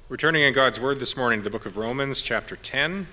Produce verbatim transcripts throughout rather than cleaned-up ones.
We're turning in God's Word this morning to the book of Romans, chapter ten.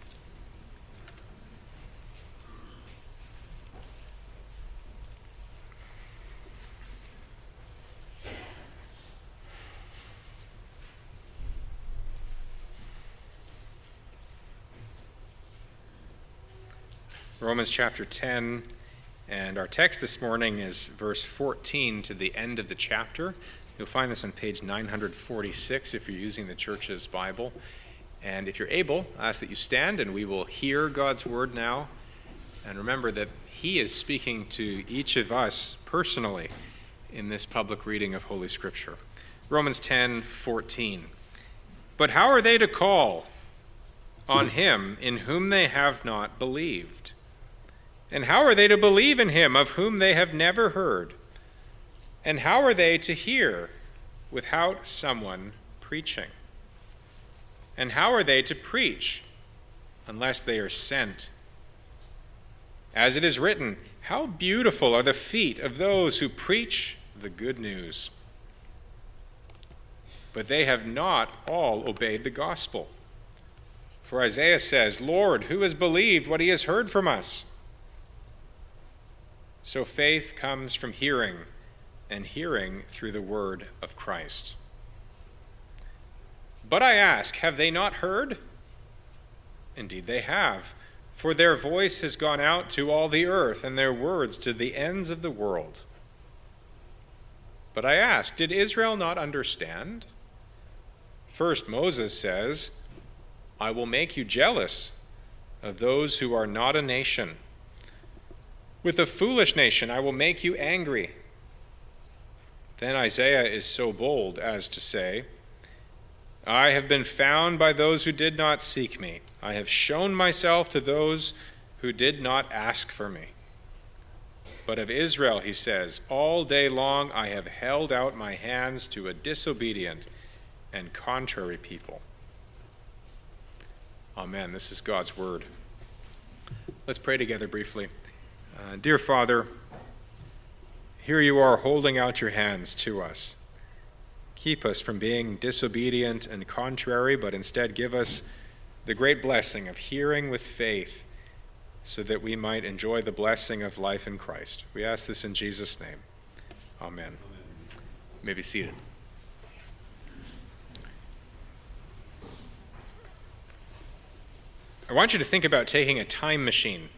Romans chapter ten, and our text this morning is verse fourteen to the end of the chapter. You'll find this on page nine forty-six if you're using the church's Bible. And if you're able, I ask that you stand and we will hear God's word now. And remember that he is speaking to each of us personally in this public reading of Holy Scripture. Romans ten fourteen. But how are they to call on him in whom they have not believed? And how are they to believe in him of whom they have never heard? And how are they to hear without someone preaching? And how are they to preach unless they are sent? As it is written, how beautiful are the feet of those who preach the good news. But they have not all obeyed the gospel. For Isaiah says, Lord, who has believed what he has heard from us? So faith comes from hearing, and hearing through the word of Christ. But I ask, have they not heard? Indeed they have, for their voice has gone out to all the earth, and their words to the ends of the world. But I ask, did Israel not understand? First Moses says, I will make you jealous of those who are not a nation. With a foolish nation I will make you angry. Then Isaiah is so bold as to say, I have been found by those who did not seek me. I have shown myself to those who did not ask for me. But of Israel, he says, all day long I have held out my hands to a disobedient and contrary people. Amen. This is God's word. Let's pray together briefly. Uh, dear Father, here you are holding out your hands to us. Keep us from being disobedient and contrary, but instead give us the great blessing of hearing with faith so that we might enjoy the blessing of life in Christ. We ask this in Jesus' name. Amen. Amen. You may be seated. I want you to think about taking a time machine.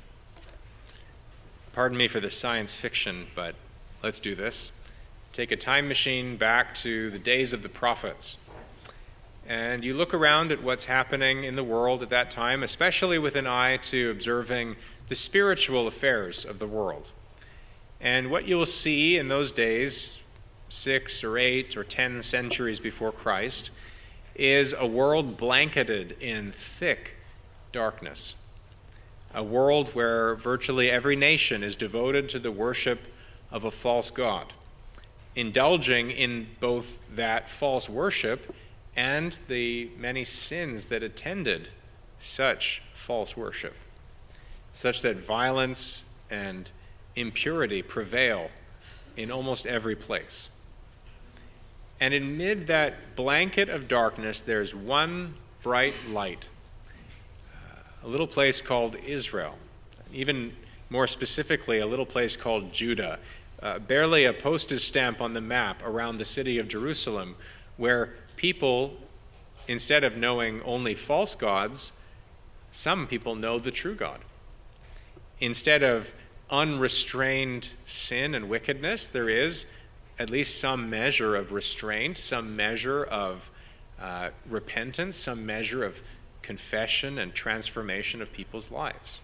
Pardon me for the science fiction, but let's do this. Take a time machine back to the days of the prophets. And you look around at what's happening in the world at that time, especially with an eye to observing the spiritual affairs of the world. And what you'll see in those days, six or eight or ten centuries before Christ, is a world blanketed in thick darkness. A world where virtually every nation is devoted to the worship of a false god, indulging in both that false worship and the many sins that attended such false worship, such that violence and impurity prevail in almost every place. And amid that blanket of darkness, there's one bright light. A little place called Israel, even more specifically, a little place called Judah, uh, barely a postage stamp on the map around the city of Jerusalem, where people, instead of knowing only false gods, some people know the true God. Instead of unrestrained sin and wickedness, there is at least some measure of restraint, some measure of uh, repentance, some measure of confession and transformation of people's lives.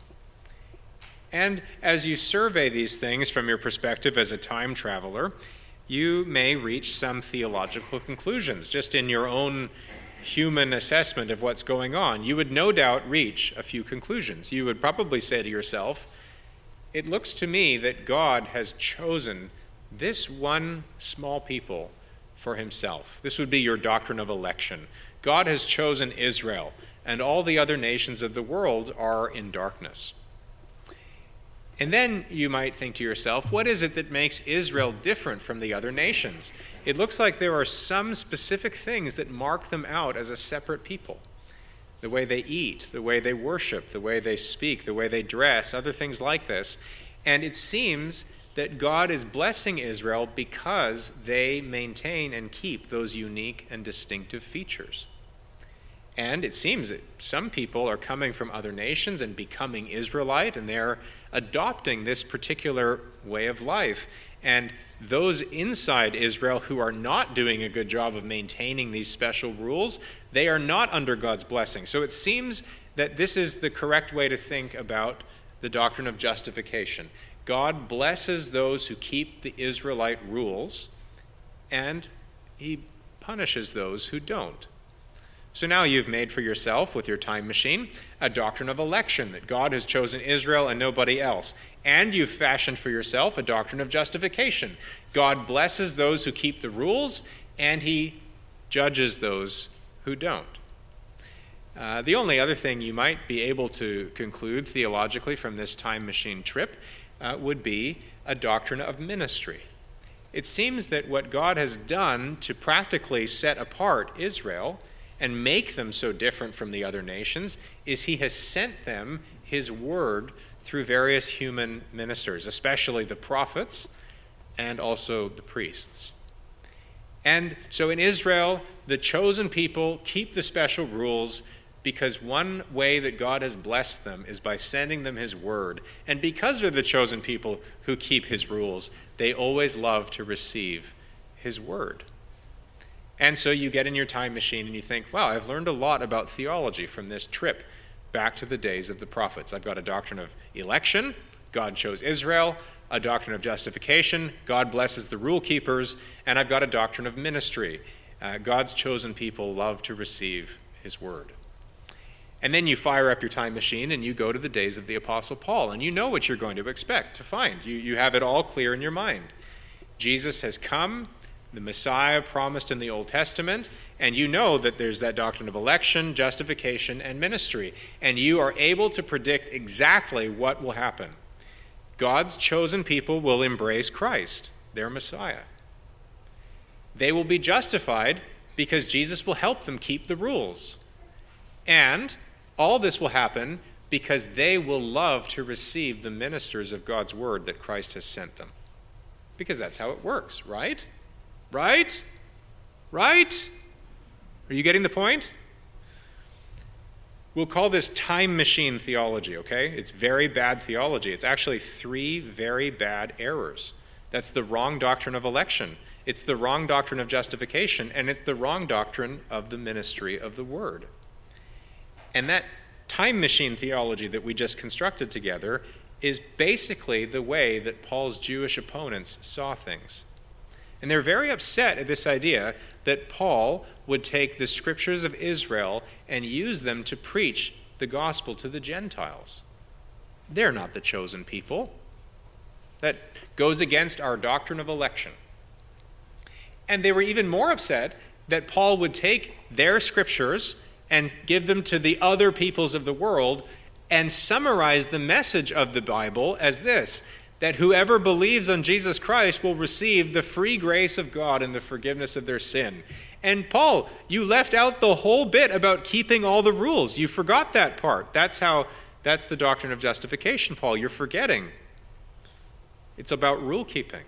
And as you survey these things from your perspective as a time traveler, you may reach some theological conclusions just in your own human assessment of what's going on. You would no doubt reach a few conclusions. You would probably say to yourself, it looks to me that God has chosen this one small people for himself. This would be your doctrine of election. God has chosen Israel, and all the other nations of the world are in darkness. And then you might think to yourself, what is it that makes Israel different from the other nations? It looks like there are some specific things that mark them out as a separate people. The way they eat, the way they worship, the way they speak, the way they dress, other things like this. And it seems that God is blessing Israel because they maintain and keep those unique and distinctive features. And it seems that some people are coming from other nations and becoming Israelite, and they're adopting this particular way of life. And those inside Israel who are not doing a good job of maintaining these special rules, they are not under God's blessing. So it seems that this is the correct way to think about the doctrine of justification. God blesses those who keep the Israelite rules, and he punishes those who don't. So now you've made for yourself, with your time machine, a doctrine of election, that God has chosen Israel and nobody else. And you've fashioned for yourself a doctrine of justification. God blesses those who keep the rules, and he judges those who don't. Uh, the only other thing you might be able to conclude theologically from this time machine trip uh, would be a doctrine of ministry. It seems that what God has done to practically set apart Israel and make them so different from the other nations is he has sent them his word through various human ministers, especially the prophets and also the priests. And so in Israel, the chosen people keep the special rules because one way that God has blessed them is by sending them his word. And because they're the chosen people who keep his rules, they always love to receive his word. And so you get in your time machine and you think, wow, I've learned a lot about theology from this trip back to the days of the prophets. I've got a doctrine of election, God chose Israel, a doctrine of justification, God blesses the rule keepers, and I've got a doctrine of ministry. Uh, God's chosen people love to receive his word. And then you fire up your time machine and you go to the days of the Apostle Paul, and you know what you're going to expect to find. You, you have it all clear in your mind. Jesus has come, the Messiah promised in the Old Testament, and you know that there's that doctrine of election, justification, and ministry. And you are able to predict exactly what will happen. God's chosen people will embrace Christ, their Messiah. They will be justified because Jesus will help them keep the rules. And all this will happen because they will love to receive the ministers of God's word that Christ has sent them. Because that's how it works, right? Right? Right? Are you getting the point? We'll call this time machine theology, okay? It's very bad theology. It's actually three very bad errors. That's the wrong doctrine of election. It's the wrong doctrine of justification, and it's the wrong doctrine of the ministry of the word. And that time machine theology that we just constructed together is basically the way that Paul's Jewish opponents saw things. And they're very upset at this idea that Paul would take the scriptures of Israel and use them to preach the gospel to the Gentiles. They're not the chosen people. That goes against our doctrine of election. And they were even more upset that Paul would take their scriptures and give them to the other peoples of the world and summarize the message of the Bible as this: that whoever believes on Jesus Christ will receive the free grace of God and the forgiveness of their sin. And Paul, you left out the whole bit about keeping all the rules. You forgot that part. That's how, that's the doctrine of justification, Paul. You're forgetting. It's about rule keeping.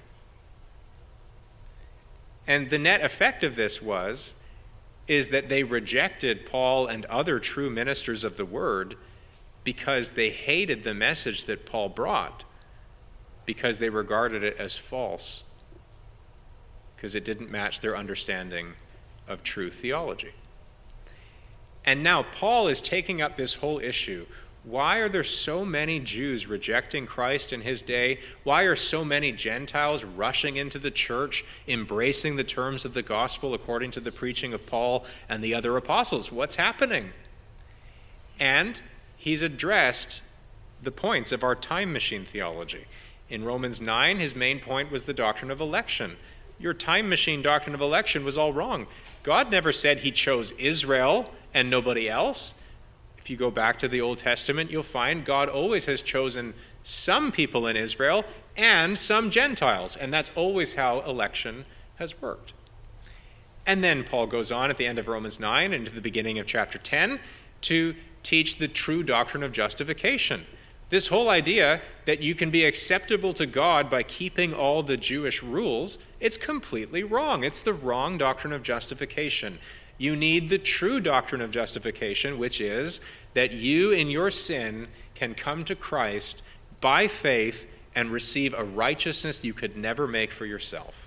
And the net effect of this was, is that they rejected Paul and other true ministers of the word because they hated the message that Paul brought, because they regarded it as false, because it didn't match their understanding of true theology. And now Paul is taking up this whole issue. Why are there so many Jews rejecting Christ in his day? Why are so many Gentiles rushing into the church, embracing the terms of the gospel according to the preaching of Paul and the other apostles? What's happening? And he's addressed the points of our time machine theology. In Romans nine, his main point was the doctrine of election. Your time machine doctrine of election was all wrong. God never said he chose Israel and nobody else. If you go back to the Old Testament, you'll find God always has chosen some people in Israel and some Gentiles. And that's always how election has worked. And then Paul goes on at the end of Romans nine into the beginning of chapter ten to teach the true doctrine of justification. This whole idea that you can be acceptable to God by keeping all the Jewish rules, it's completely wrong. It's the wrong doctrine of justification. You need the true doctrine of justification, which is that you in your sin can come to Christ by faith and receive a righteousness you could never make for yourself.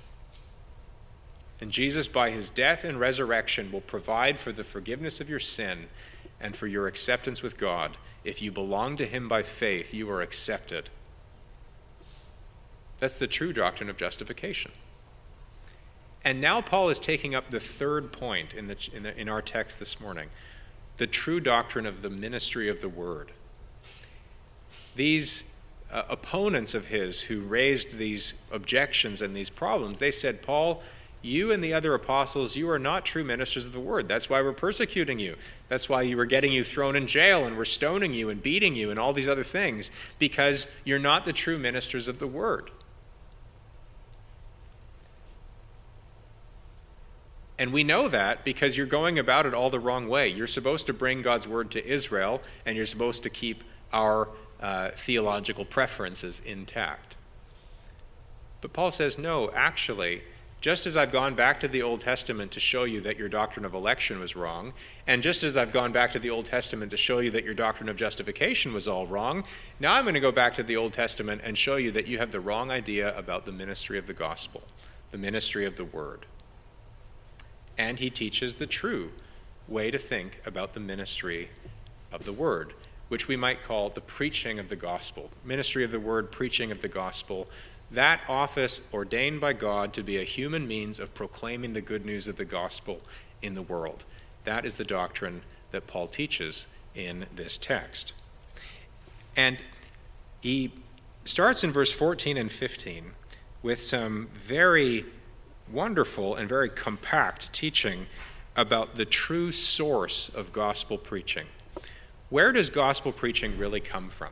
And Jesus, by his death and resurrection, will provide for the forgiveness of your sin and for your acceptance with God. If you belong to him by faith, you are accepted. That's the true doctrine of justification. And now Paul is taking up the third point in, the, in, the, in our text this morning, the true doctrine of the ministry of the word. These uh, opponents of his who raised these objections and these problems, they said, Paul, you and the other apostles, you are not true ministers of the word. That's why we're persecuting you. That's why you were getting you thrown in jail and we're stoning you and beating you and all these other things, because you're not the true ministers of the word. And we know that because you're going about it all the wrong way. You're supposed to bring God's word to Israel, and you're supposed to keep our uh, theological preferences intact. But Paul says, no, actually, just as I've gone back to the Old Testament to show you that your doctrine of election was wrong, and just as I've gone back to the Old Testament to show you that your doctrine of justification was all wrong, now I'm going to go back to the Old Testament and show you that you have the wrong idea about the ministry of the gospel, the ministry of the word. And he teaches the true way to think about the ministry of the word, which we might call the preaching of the gospel. Ministry of the word, preaching of the gospel. That office ordained by God to be a human means of proclaiming the good news of the gospel in the world. That is the doctrine that Paul teaches in this text. And he starts in verse fourteen and fifteen with some very wonderful and very compact teaching about the true source of gospel preaching. Where does gospel preaching really come from?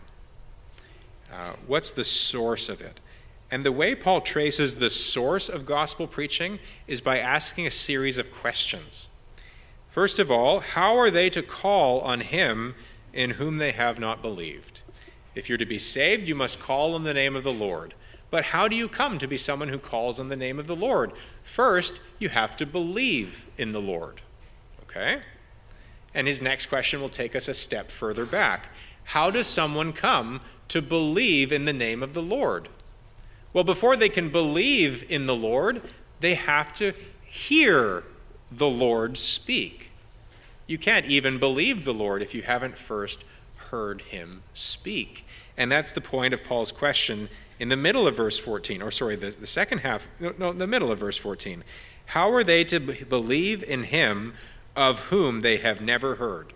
Uh, what's the source of it? And the way Paul traces the source of gospel preaching is by asking a series of questions. First of all, how are they to call on him in whom they have not believed? If you're to be saved, you must call on the name of the Lord. But how do you come to be someone who calls on the name of the Lord? First, you have to believe in the Lord. Okay? And his next question will take us a step further back. How does someone come to believe in the name of the Lord? Well, before they can believe in the Lord, they have to hear the Lord speak. You can't even believe the Lord if you haven't first heard him speak. And that's the point of Paul's question in the middle of verse fourteen, or sorry, the, the second half, no, no, the middle of verse fourteen. How are they to b- believe in him of whom they have never heard?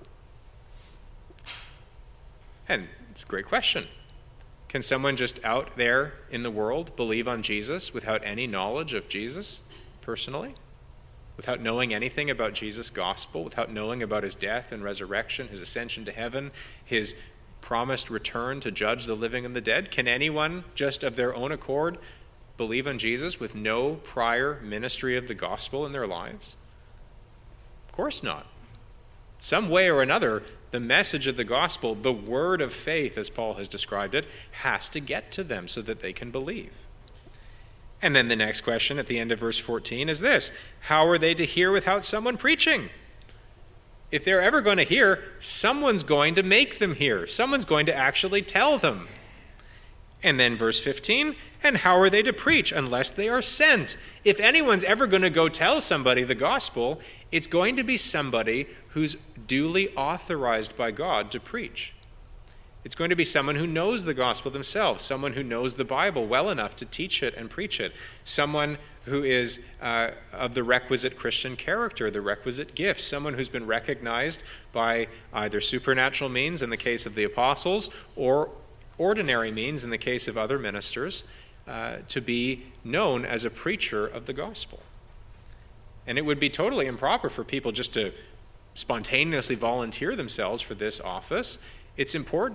And it's a great question. Can someone just out there in the world believe on Jesus without any knowledge of Jesus personally? Without knowing anything about Jesus' gospel, without knowing about his death and resurrection, his ascension to heaven, his promised return to judge the living and the dead? Can anyone just of their own accord believe on Jesus with no prior ministry of the gospel in their lives? Of course not. Some way or another, the message of the gospel, the word of faith, as Paul has described it, has to get to them so that they can believe. And then the next question at the end of verse fourteen is this: how are they to hear without someone preaching? If they're ever going to hear, someone's going to make them hear. Someone's going to actually tell them. And then verse fifteen, and how are they to preach unless they are sent? If anyone's ever going to go tell somebody the gospel, it's going to be somebody who's duly authorized by God to preach. It's going to be someone who knows the gospel themselves, someone who knows the Bible well enough to teach it and preach it, someone who is uh, of the requisite Christian character, the requisite gifts, someone who's been recognized by either supernatural means in the case of the apostles or ordinary means in the case of other ministers, uh, to be known as a preacher of the gospel. And it would be totally improper for people just to spontaneously volunteer themselves for this office. It's important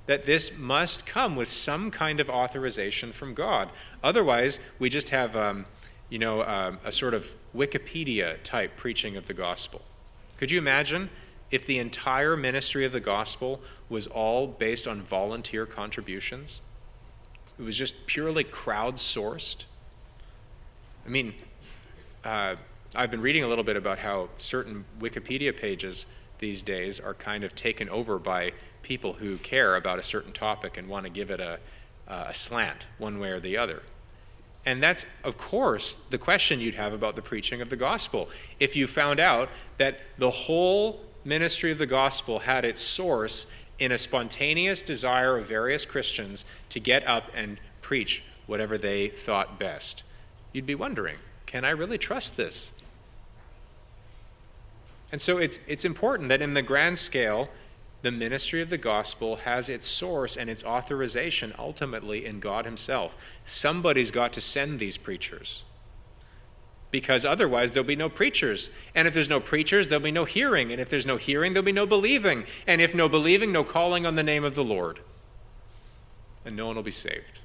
that this must come with some kind of authorization from God. Otherwise, we just have, um, you know, um, a sort of Wikipedia-type preaching of the gospel. Could you imagine if the entire ministry of the gospel was all based on volunteer contributions? It was just purely crowdsourced? I mean, uh, I've been reading a little bit about how certain Wikipedia pages these days are kind of taken over by people who care about a certain topic and want to give it a, a slant one way or the other. And that's, of course, the question you'd have about the preaching of the gospel. If you found out that the whole ministry of the gospel had its source in a spontaneous desire of various Christians to get up and preach whatever they thought best, you'd be wondering, can I really trust this? And so it's it's important that in the grand scale, the ministry of the gospel has its source and its authorization ultimately in God himself. Somebody's got to send these preachers, because otherwise there'll be no preachers. And if there's no preachers, there'll be no hearing. And if there's no hearing, there'll be no believing. And if no believing, no calling on the name of the Lord. And no one will be saved.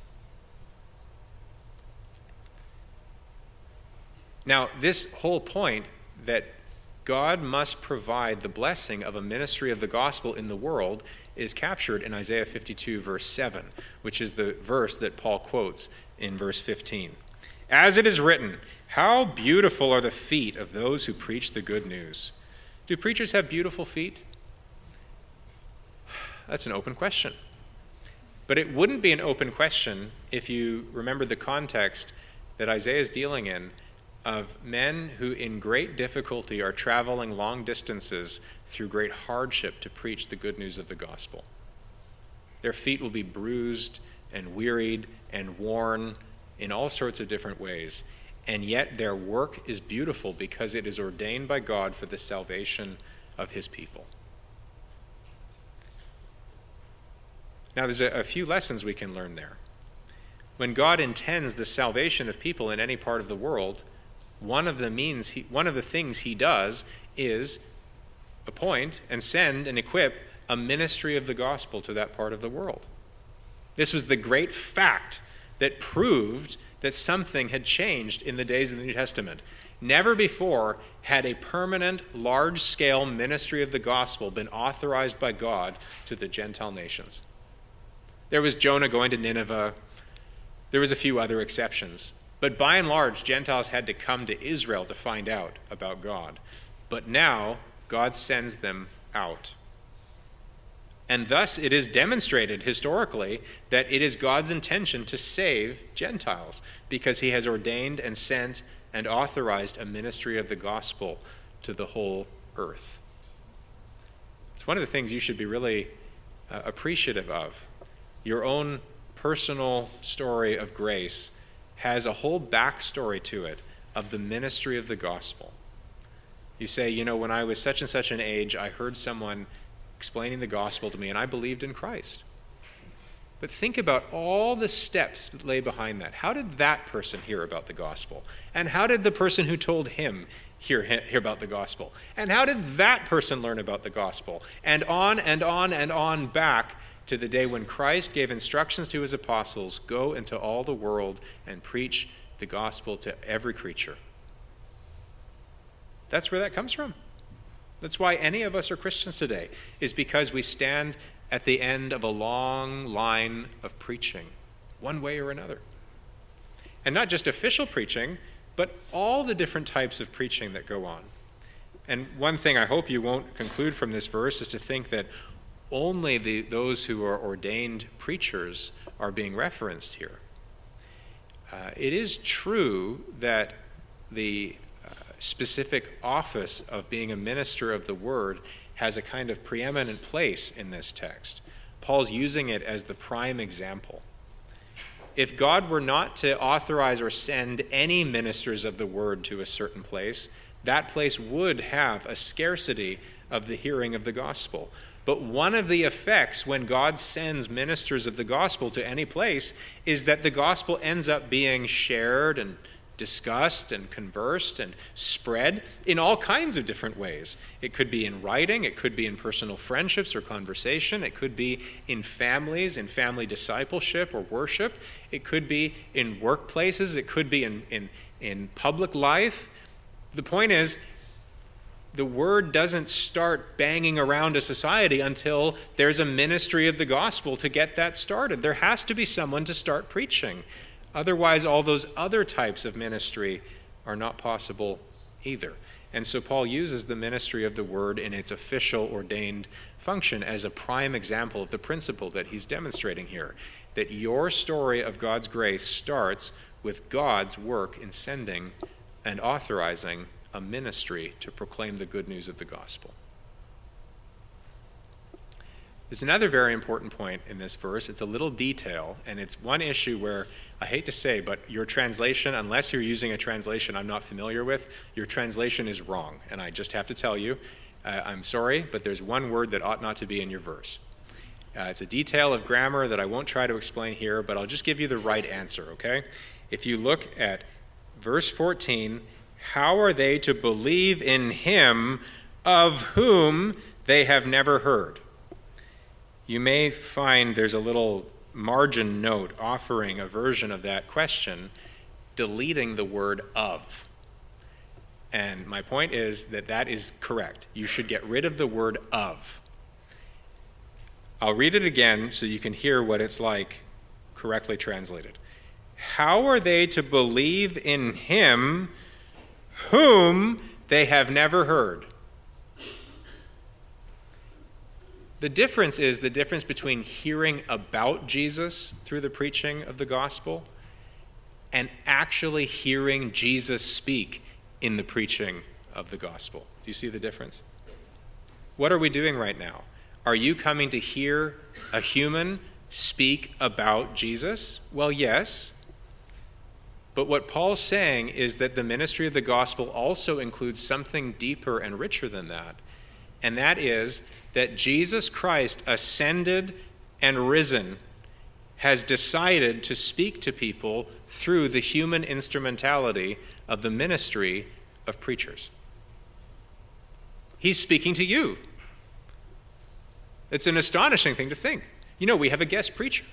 Now, this whole point that God must provide the blessing of a ministry of the gospel in the world is captured in Isaiah fifty-two, verse seven, which is the verse that Paul quotes in verse fifteen. As it is written, how beautiful are the feet of those who preach the good news. Do preachers have beautiful feet? That's an open question. But it wouldn't be an open question if you remember the context that Isaiah is dealing in, of men who in great difficulty are traveling long distances through great hardship to preach the good news of the gospel. Their feet will be bruised and wearied and worn in all sorts of different ways, and yet their work is beautiful because it is ordained by God for the salvation of his people. Now, there's a, a few lessons we can learn there. When God intends the salvation of people in any part of the world, One of the means, he, one of the things he does is appoint and send and equip a ministry of the gospel to that part of the world. This was the great fact that proved that something had changed in the days of the New Testament. Never before had a permanent, large-scale ministry of the gospel been authorized by God to the Gentile nations. There was Jonah going to Nineveh. There was a few other exceptions. But by and large, Gentiles had to come to Israel to find out about God. But now, God sends them out. And thus, it is demonstrated historically that it is God's intention to save Gentiles, because he has ordained and sent and authorized a ministry of the gospel to the whole earth. It's one of the things you should be really uh, appreciative of. Your own personal story of grace has a whole backstory to it of the ministry of the gospel. You say, you know, when I was such and such an age, I heard someone explaining the gospel to me, and I believed in Christ. But think about all the steps that lay behind that. How did that person hear about the gospel? And how did the person who told him hear, hear about the gospel? And how did that person learn about the gospel? And on and on and on back to the day when Christ gave instructions to his apostles, go into all the world and preach the gospel to every creature. That's where that comes from. That's why any of us are Christians today, is because we stand at the end of a long line of preaching, one way or another. And not just official preaching, but all the different types of preaching that go on. And one thing I hope you won't conclude from this verse is to think that only the, those who are ordained preachers are being referenced here. Uh, it is true that the uh, specific office of being a minister of the word has a kind of preeminent place in this text. Paul's using it as the prime example. If God were not to authorize or send any ministers of the word to a certain place, that place would have a scarcity of the hearing of the gospel. But one of the effects when God sends ministers of the gospel to any place is that the gospel ends up being shared and discussed and conversed and spread in all kinds of different ways. It could be in writing, it could be in personal friendships or conversation, it could be in families, in family discipleship or worship, it could be in workplaces, it could be in, in, in public life. The point is, the word doesn't start banging around a society until there's a ministry of the gospel to get that started. There has to be someone to start preaching. Otherwise, all those other types of ministry are not possible either. And so Paul uses the ministry of the word in its official ordained function as a prime example of the principle that he's demonstrating here, that your story of God's grace starts with God's work in sending and authorizing a ministry to proclaim the good news of the gospel. There's another very important point in this verse. It's a little detail, and it's one issue where, I hate to say, but your translation, unless you're using a translation I'm not familiar with, your translation is wrong. And I just have to tell you, uh, I'm sorry, but there's one word that ought not to be in your verse. Uh, it's a detail of grammar that I won't try to explain here, but I'll just give you the right answer, okay? If you look at verse fourteen, how are they to believe in him of whom they have never heard? You may find there's a little margin note offering a version of that question, deleting the word of. And my point is that that is correct. You should get rid of the word of. I'll read it again so you can hear what it's like correctly translated. How are they to believe in him whom they have never heard? The difference is the difference between hearing about Jesus through the preaching of the gospel and actually hearing Jesus speak in the preaching of the gospel. Do you see the difference? What are we doing right now? Are you coming to hear a human speak about Jesus? Well, yes. But what Paul's saying is that the ministry of the gospel also includes something deeper and richer than that. And that is that Jesus Christ, ascended and risen, has decided to speak to people through the human instrumentality of the ministry of preachers. He's speaking to you. It's an astonishing thing to think. You know, we have a guest preacher.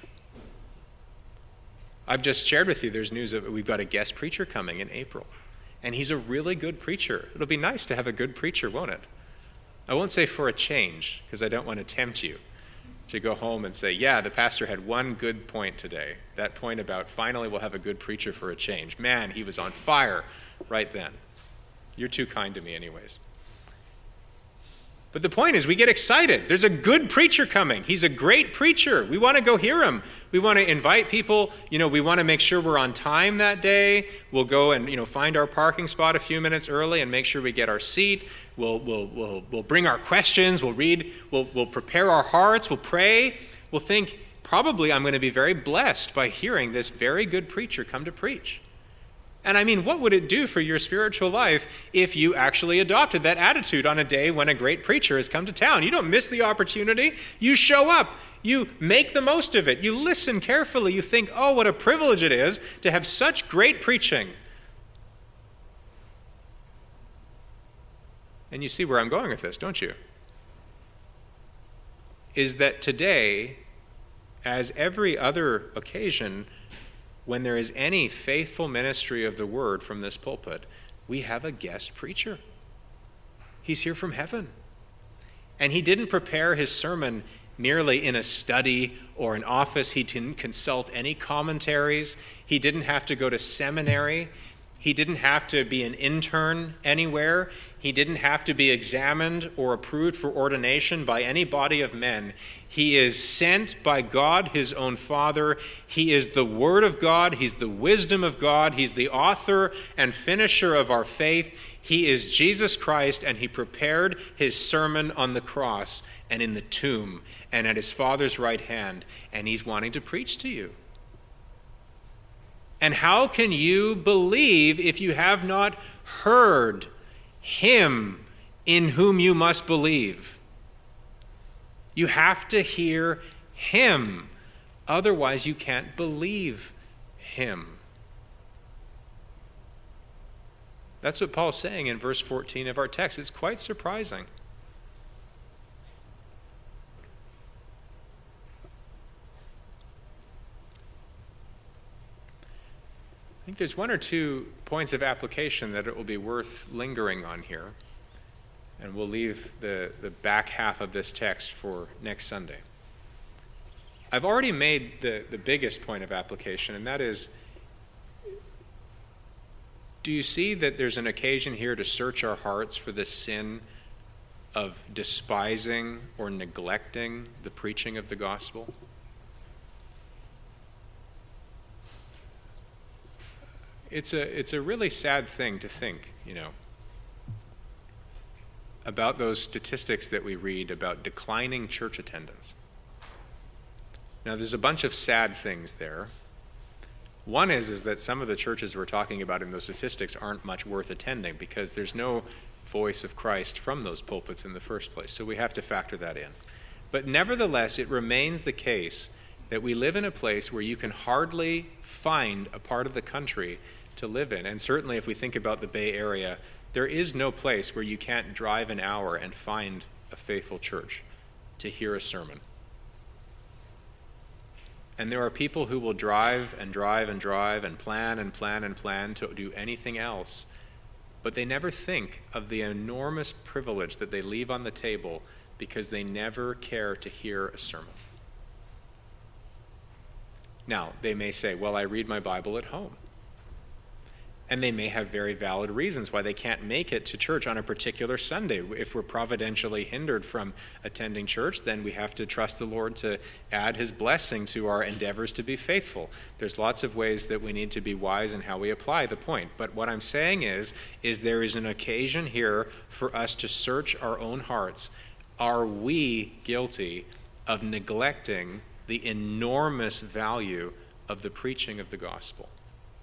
I've just shared with you, there's news of we've got a guest preacher coming in April. And he's a really good preacher. It'll be nice to have a good preacher, won't it? I won't say for a change, because I don't want to tempt you to go home and say, yeah, the pastor had one good point today. That point about finally we'll have a good preacher for a change. Man, he was on fire right then. You're too kind to me anyways. But the point is, we get excited. There's a good preacher coming. He's a great preacher. We want to go hear him. We want to invite people. You know, we want to make sure we're on time that day. We'll go and, you know, find our parking spot a few minutes early and make sure we get our seat. We'll we'll we'll we'll bring our questions. We'll read. We'll we'll prepare our hearts. We'll pray. We'll think, probably I'm going to be very blessed by hearing this very good preacher come to preach. And I mean, what would it do for your spiritual life if you actually adopted that attitude on a day when a great preacher has come to town? You don't miss the opportunity. You show up. You make the most of it. You listen carefully. You think, oh, what a privilege it is to have such great preaching. And you see where I'm going with this, don't you? Is that today, as every other occasion, when there is any faithful ministry of the word from this pulpit, we have a guest preacher. He's here from heaven. And he didn't prepare his sermon merely in a study or an office. He didn't consult any commentaries. He didn't have to go to seminary. He didn't have to be an intern anywhere. He didn't have to be examined or approved for ordination by any body of men. He is sent by God, his own Father. He is the Word of God. He's the wisdom of God. He's the author and finisher of our faith. He is Jesus Christ, and he prepared his sermon on the cross and in the tomb and at his Father's right hand, and he's wanting to preach to you. And how can you believe if you have not heard him in whom you must believe? You have to hear him. Otherwise, you can't believe him. That's what Paul's saying in verse fourteen of our text. It's quite surprising. I think there's one or two points of application that it will be worth lingering on here, and we'll leave the, the back half of this text for next Sunday. I've already made the, the biggest point of application, and that is, do you see that there's an occasion here to search our hearts for the sin of despising or neglecting the preaching of the gospel? It's a, it's a really sad thing to think, you know, about those statistics that we read about declining church attendance. Now, there's a bunch of sad things there. One is, is that some of the churches we're talking about in those statistics aren't much worth attending because there's no voice of Christ from those pulpits in the first place. So we have to factor that in. But nevertheless, it remains the case that we live in a place where you can hardly find a part of the country to live in. And certainly if we think about the Bay Area, there is no place where you can't drive an hour and find a faithful church to hear a sermon. And there are people who will drive and drive and drive and plan and plan and plan to do anything else, but they never think of the enormous privilege that they leave on the table because they never care to hear a sermon. Now, they may say, well, I read my Bible at home. And they may have very valid reasons why they can't make it to church on a particular Sunday. If we're providentially hindered from attending church, then we have to trust the Lord to add his blessing to our endeavors to be faithful. There's lots of ways that we need to be wise in how we apply the point. But what I'm saying is, is there is an occasion here for us to search our own hearts. Are we guilty of neglecting the enormous value of the preaching of the gospel?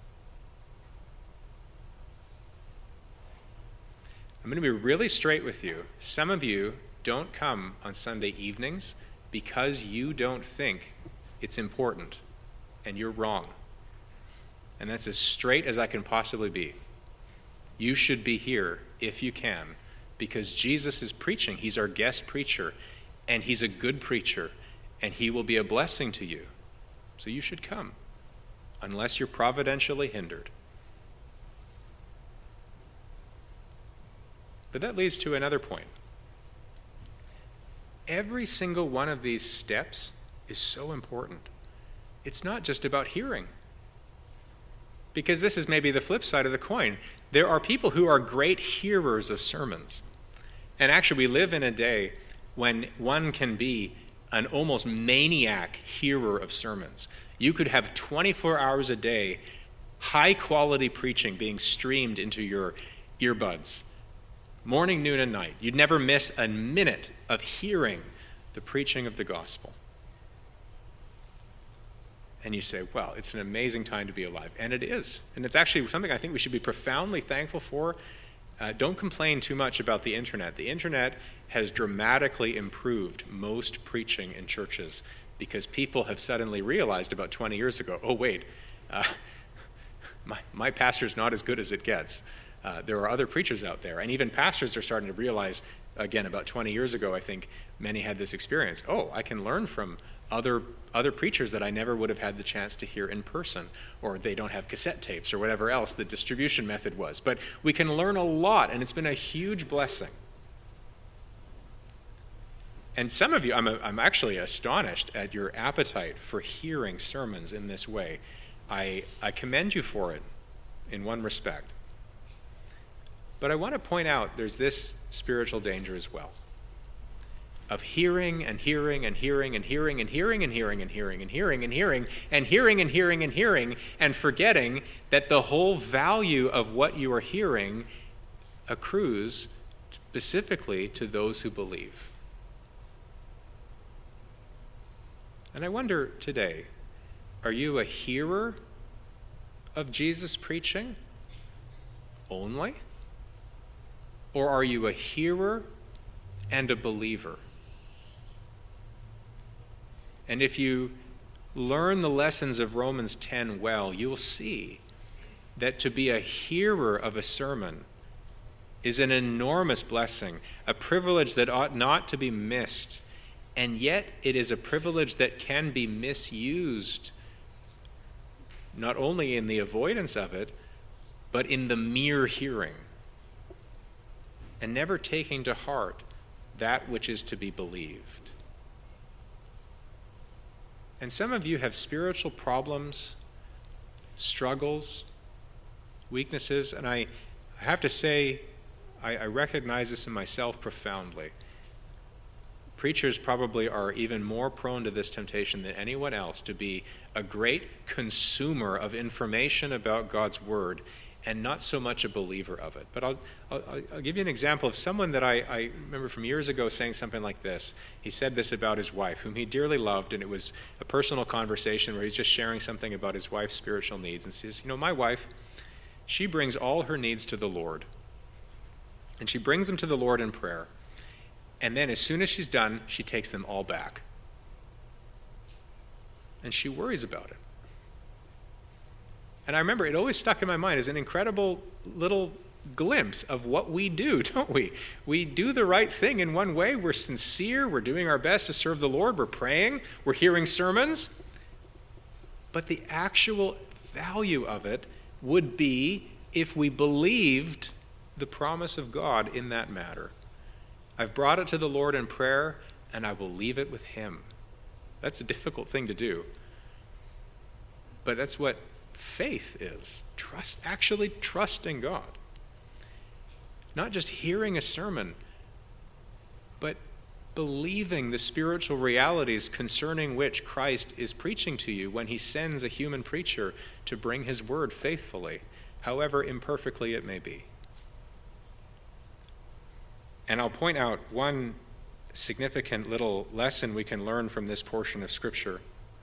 I'm going to be really straight with you. Some of you don't come on Sunday evenings because you don't think it's important, and you're wrong. And that's as straight as I can possibly be. You should be here if you can, because Jesus is preaching. He's our guest preacher, and he's a good preacher, and he will be a blessing to you. So you should come, unless you're providentially hindered. But that leads to another point. Every single one of these steps is so important. It's not just about hearing. Because this is maybe the flip side of the coin. There are people who are great hearers of sermons. And actually, we live in a day when one can be an almost maniac hearer of sermons. You could have twenty-four hours a day, high-quality preaching being streamed into your earbuds. Morning, noon, and night. You'd never miss a minute of hearing the preaching of the gospel. And you say, well, it's an amazing time to be alive. And it is. And it's actually something I think we should be profoundly thankful for. Uh, don't complain too much about the internet. The internet has dramatically improved most preaching in churches because people have suddenly realized about twenty years ago, oh, wait, uh, my, my pastor's not as good as it gets. Uh, there are other preachers out there, and even pastors are starting to realize, again, about twenty years ago, I think many had this experience. Oh, I can learn from other other preachers that I never would have had the chance to hear in person, or they don't have cassette tapes or whatever else the distribution method was. But we can learn a lot, and it's been a huge blessing. And some of you, I'm, a, I'm actually astonished at your appetite for hearing sermons in this way. I, I commend you for it in one respect. But I want to point out there's this spiritual danger as well of hearing and hearing and hearing and hearing and hearing and hearing and hearing and hearing and hearing and hearing and hearing and hearing and forgetting that the whole value of what you are hearing accrues specifically to those who believe. And I wonder today, are you a hearer of Jesus' preaching only? Or are you a hearer and a believer? And if you learn the lessons of Romans ten well, you'll see that to be a hearer of a sermon is an enormous blessing, a privilege that ought not to be missed. And yet it is a privilege that can be misused, not only in the avoidance of it, but in the mere hearing, and never taking to heart that which is to be believed. And some of you have spiritual problems, struggles, weaknesses, and I have to say, I, I recognize this in myself profoundly. Preachers probably are even more prone to this temptation than anyone else, to be a great consumer of information about God's word and not so much a believer of it. But I'll, I'll, I'll give you an example of someone that I, I remember from years ago saying something like this. He said this about his wife, whom he dearly loved, and it was a personal conversation where he's just sharing something about his wife's spiritual needs. And says, you know, my wife, she brings all her needs to the Lord. And she brings them to the Lord in prayer. And then as soon as she's done, she takes them all back. And she worries about it. And I remember it always stuck in my mind as an incredible little glimpse of what we do, don't we? We do the right thing in one way. We're sincere. We're doing our best to serve the Lord. We're praying. We're hearing sermons. But the actual value of it would be if we believed the promise of God in that matter. I've brought it to the Lord in prayer, and I will leave it with him. That's a difficult thing to do. But that's what faith is. Trust, actually trusting God. Not just hearing a sermon, but believing the spiritual realities concerning which Christ is preaching to you when he sends a human preacher to bring his word faithfully, however imperfectly it may be. And I'll point out one significant little lesson we can learn from this portion of Scripture.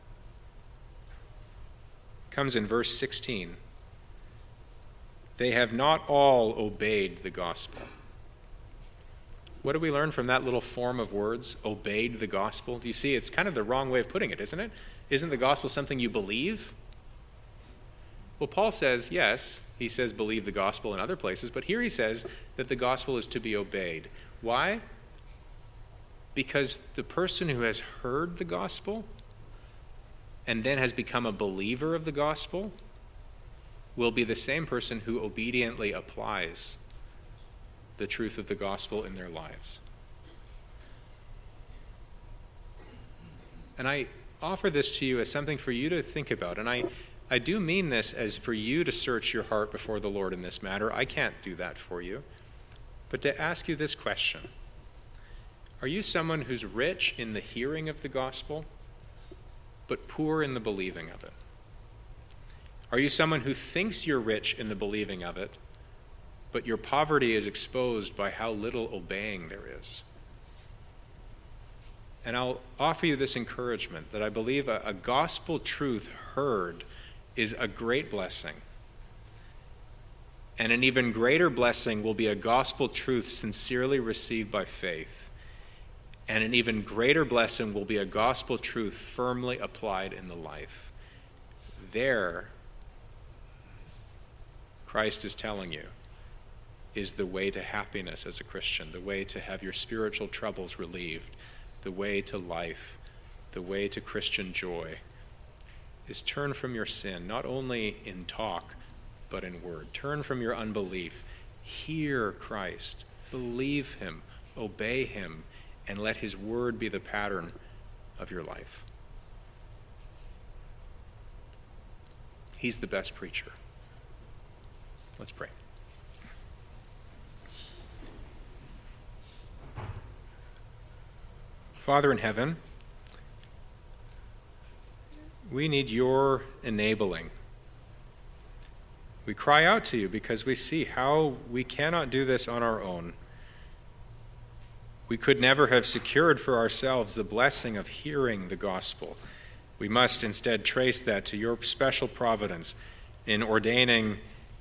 It comes in verse sixteen. They have not all obeyed the gospel. What do we learn from that little form of words, obeyed the gospel? Do you see, it's kind of the wrong way of putting it, isn't it? Isn't the gospel something you believe? Well, Paul says, yes, he says believe the gospel in other places, but here he says that the gospel is to be obeyed. Why? Because the person who has heard the gospel and then has become a believer of the gospel will be the same person who obediently applies the truth of the gospel in their lives. And I offer this to you as something for you to think about, and I I do mean this as for you to search your heart before the Lord in this matter. I can't do that for you. But to ask you this question: are you someone who's rich in the hearing of the gospel, but poor in the believing of it? Are you someone who thinks you're rich in the believing of it, but your poverty is exposed by how little obeying there is? And I'll offer you this encouragement that I believe a, a gospel truth heard is a great blessing. And an even greater blessing will be a gospel truth sincerely received by faith. And an even greater blessing will be a gospel truth firmly applied in the life. There, Christ is telling you, is the way to happiness as a Christian, the way to have your spiritual troubles relieved, the way to life, the way to Christian joy, is turn from your sin, not only in talk, but in word. Turn from your unbelief. Hear Christ. Believe him. Obey him. And let his word be the pattern of your life. He's the best preacher. Let's pray. Father in heaven, we need your enabling. We cry out to you because we see how we cannot do this on our own. We could never have secured for ourselves the blessing of hearing the gospel. We must instead trace that to your special providence in ordaining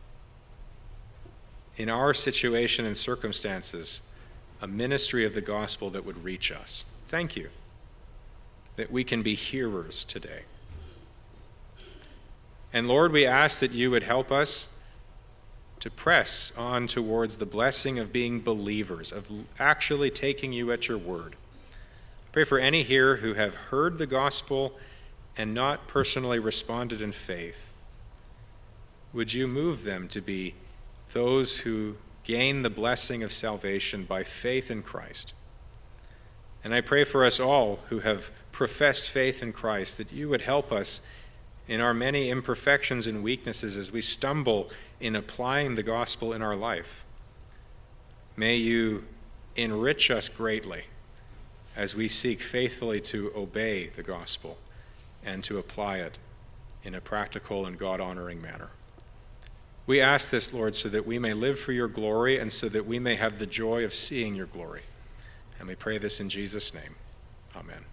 in our situation and circumstances a ministry of the gospel that would reach us. Thank you that we can be hearers today. And Lord, we ask that you would help us to press on towards the blessing of being believers, of actually taking you at your word. Pray for any here who have heard the gospel and not personally responded in faith. Would you move them to be those who gain the blessing of salvation by faith in Christ? And I pray for us all who have professed faith in Christ, that you would help us in our many imperfections and weaknesses as we stumble in applying the gospel in our life. May you enrich us greatly as we seek faithfully to obey the gospel and to apply it in a practical and God-honoring manner. We ask this, Lord, so that we may live for your glory and so that we may have the joy of seeing your glory. And we pray this in Jesus' name. Amen.